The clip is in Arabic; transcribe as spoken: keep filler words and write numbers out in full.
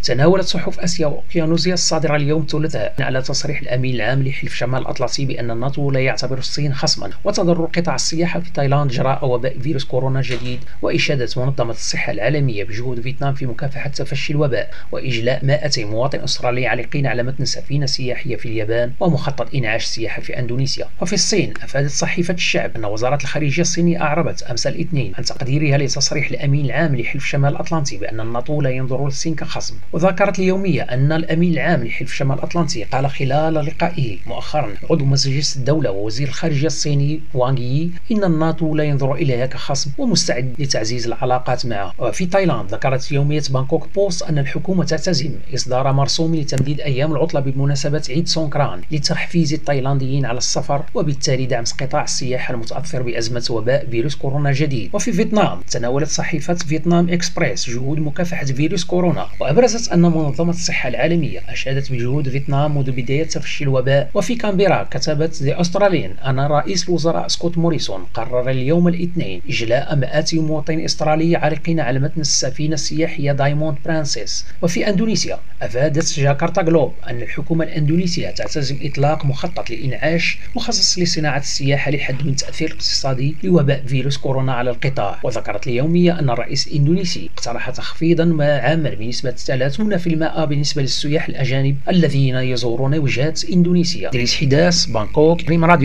تناولت صحف آسيا وأوقيانوسيا الصادرة اليوم الثلاثاء على تصريح الأمين العام لحلف شمال الأطلسي بأن الناتو لا يعتبر الصين خصما، وتضرر قطاع السياحة في تايلاند جراء وباء فيروس كورونا جديد، وإشادة منظمة الصحة العالمية بجهود فيتنام في مكافحة تفشي الوباء، وإجلاء مائتي مواطن أسترالي عالقين على متن سفينة سياحية في اليابان، ومخطط إنعاش السياحة في أندونيسيا. وفي الصين أفادت صحيفة الشعب أن وزارة الخارجية الصينية أعربت أمس الاثنين عن تقديرها لتصريح الأمين العام لحلف شمال الأطلنطي بأن الناتو لا ينظر للصين كخصم. وذكرت اليومية أن الأمين العام لحلف شمال الأطلنطي قال خلال لقائه مؤخرا عضو مجلس الدولة ووزير الخارجية الصيني وانغ يي إن الناتو لا ينظر إليها كخصم ومستعد لتعزيز العلاقات معه. وفي تايلاند ذكرت يومية بانكوك بوست أن الحكومة تعتزم إصدار مرسوم لتمديد أيام العطلة بمناسبة عيد سونكران لتحفيز التايلانديين على السفر، وبالتالي دعم قطاع السياحة المتأثر بأزمة وباء فيروس كورونا جديد. وفي فيتنام تناولت صحيفة فيتنام إكسبريس جهود مكافحة فيروس كورونا، وأبرزت أن منظمة الصحة العالمية أشادت بجهود فيتنام منذ بداية تفشي الوباء. وفي كامبيرا كتبت ذا أستراليان أن رئيس الوزراء سكوت موريسون قرر اليوم الاثنين إجلاء مئات مواطنين أسترالي عالقين على متن السفينة السياحية دايموند برانسيس. وفي أندونيسيا أفادت جاكرتا جلوب أن الحكومة الأندونيسية تعتزم إطلاق مخطط لإنعاش مخصص لصناعة السياحة لحد من التأثير الاقتصادي لوباء فيروس كورونا على القطاع. وذكرت اليومية أن الرئيس الإندونيسي اقترح تخفيضا عاما بنسبة ثلاثين بالمئة بالنسبة للسياح الأجانب الذين يزورون وجهات إندونيسيا. دريس حداس، بانكوك، ريم راديو.